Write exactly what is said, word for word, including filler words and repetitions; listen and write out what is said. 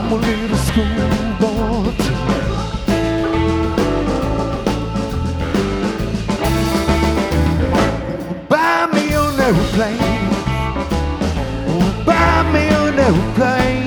I'm a little schoolboy too. Buy me an airplane, buy me an airplane.